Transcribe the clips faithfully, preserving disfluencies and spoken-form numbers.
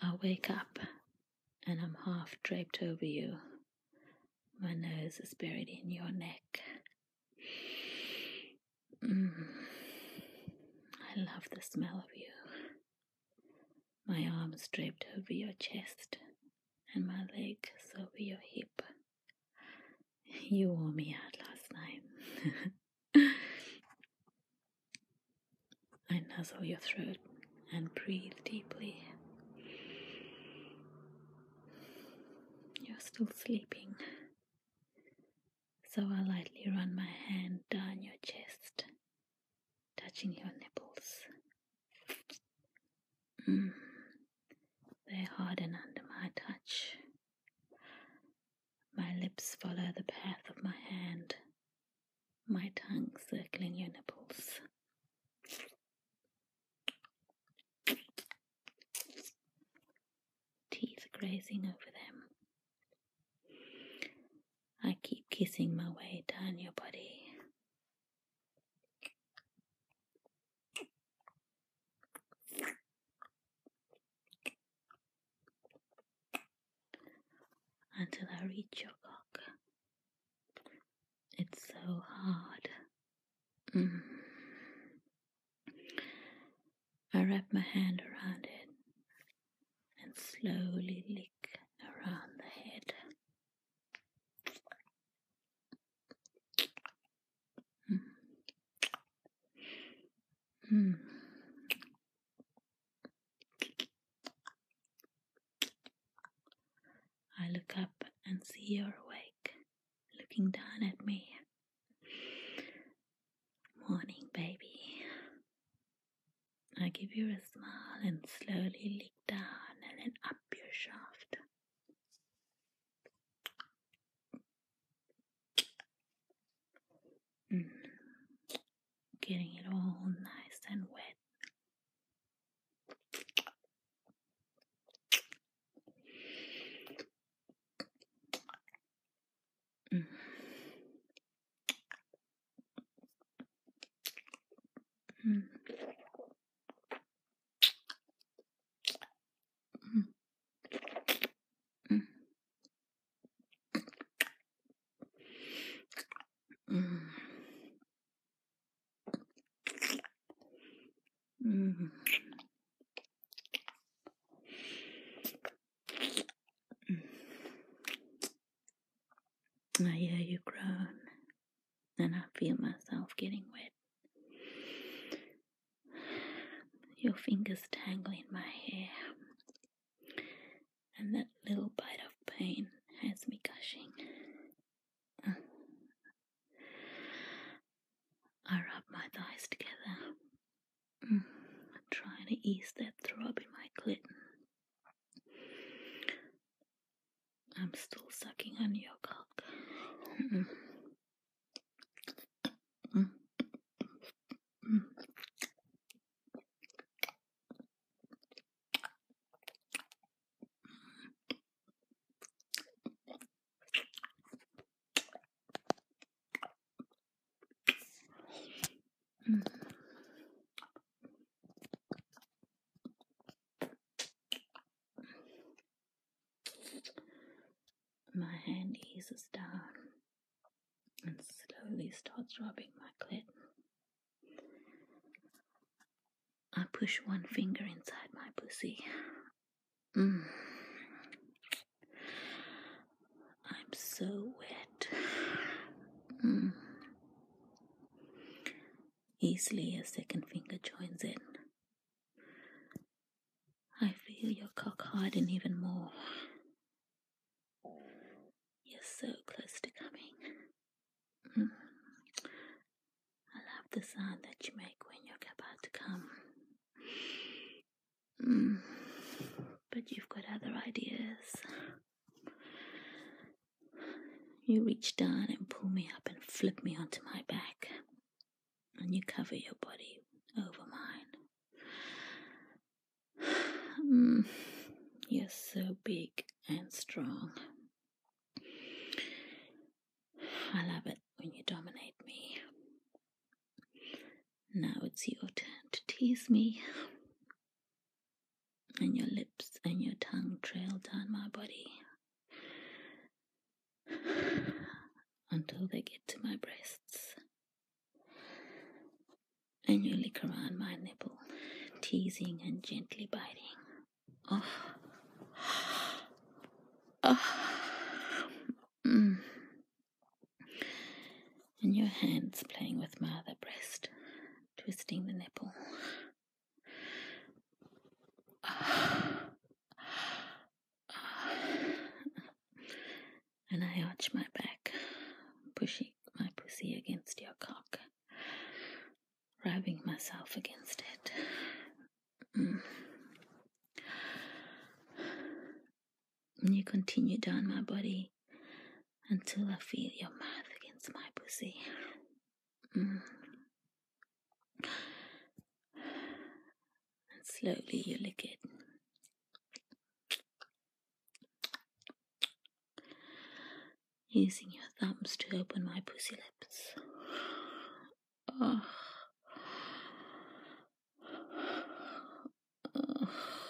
I wake up and I'm half draped over you. My nose is buried in your neck. Mm. I love the smell of you. My arms draped over your chest and my legs over your hip. You wore me out last night. I nuzzle your throat and breathe deeply. You're still sleeping, so I lightly run my hand down your chest, touching your nipples. Mm. They harden under my touch. My lips follow the path of my hand, my tongue circling your nipples. Teeth grazing over them. I keep kissing my way down your body. Until I reach your cock. It's so hard. Mm. I wrap my hand around it and slowly lick around the head. Mm. Mm. I look up and see you're awake, looking down at me. Morning, baby. I give you a smile and slowly lick down and then up your shaft. Mm. Getting it all nice and wet. Mm. Mm. Mm. Mm. Mm. I hear you groan, and I feel myself getting wet. Your fingers tangle in my hair, and that little bite of pain has me gushing. I rub my thighs together, mm, trying to ease that throb in my clit. I'm still sucking on your cock. Mm. Mm. Mm. Mm. My hand eases down and slowly starts rubbing my clit. I push one finger inside my pussy. Mm. I'm so wet. Mm. Easily a second finger joins in. I feel your cock harden even more. You're so close to coming. Mm. I love the sound that you make when you're about to come. Mm. But you've got other ideas. You reach down and pull me up and flip me onto my back. And you cover your body over mine. Mm. You're so big and strong. I love it when you dominate me. Now it's your turn to tease me. And your lips and your your tongue trail down my body until they get to my breasts. And you lick around my nipple, teasing and gently biting. Oh. Oh. Mm. And your hands playing with my other breast, twisting the nipple. And I arch my back, pushing my pussy against your cock, rubbing myself against it. Mm. And you continue down my body until I feel your mouth against my pussy. Mm. And slowly you lick it. Using your thumbs to open my pussy lips. Oh. Oh.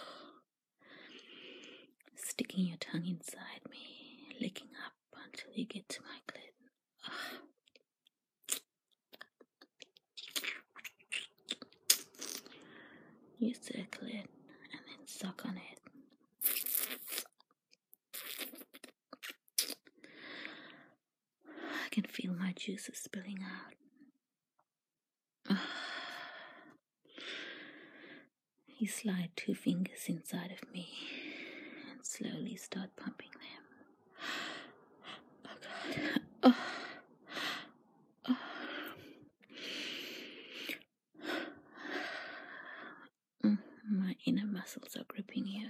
Sticking your tongue inside me, licking up until you get to my clit. Oh. You circle it and then suck on it. I can feel my juices spilling out. Oh. You slide two fingers inside of me and slowly start pumping them. Oh God. Oh. Oh. Mm. My inner muscles are gripping you.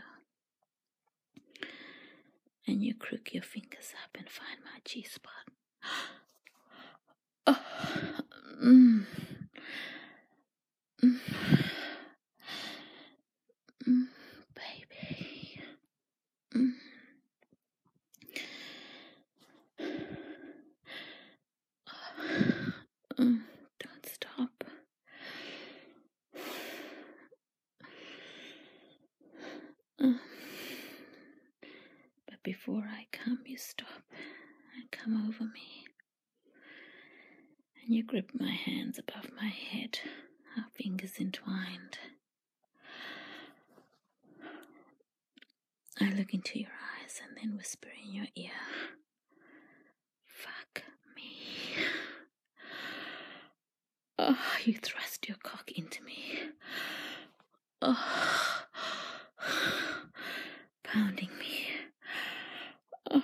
And you crook your fingers up and find my G-spot. Oh. Mm. Mm. Mm. Baby. Mm. Mm. Don't stop. Mm. But before I come, you stop and come over me. And you grip my hands above my head, our fingers entwined. I look into your eyes and then whisper in your ear, fuck me. Oh, you thrust your cock into me. Oh, pounding me. Oh.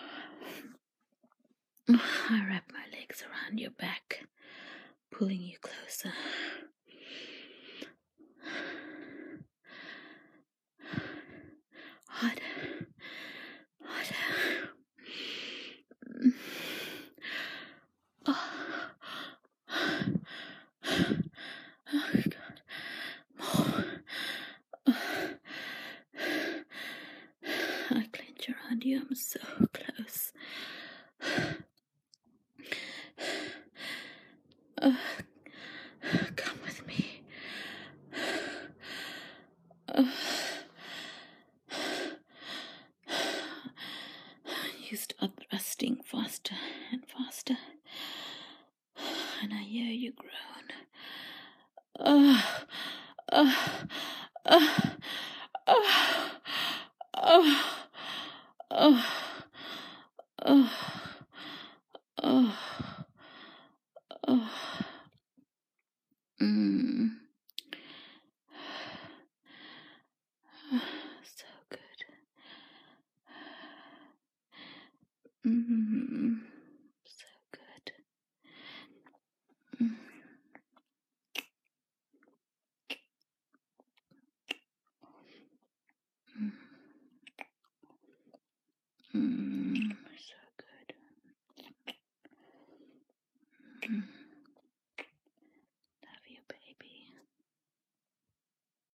I wrap my legs around your back, pulling you closer. Harder. Harder. Oh. Oh, God. More. I clench around you. I'm so close. Uh, come with me. Uh, you start thrusting faster and faster, and I hear you groan. Uh, uh, uh, uh, uh, uh, uh, uh, uh. Mm. So good. Mm. So good. Mm. Mm.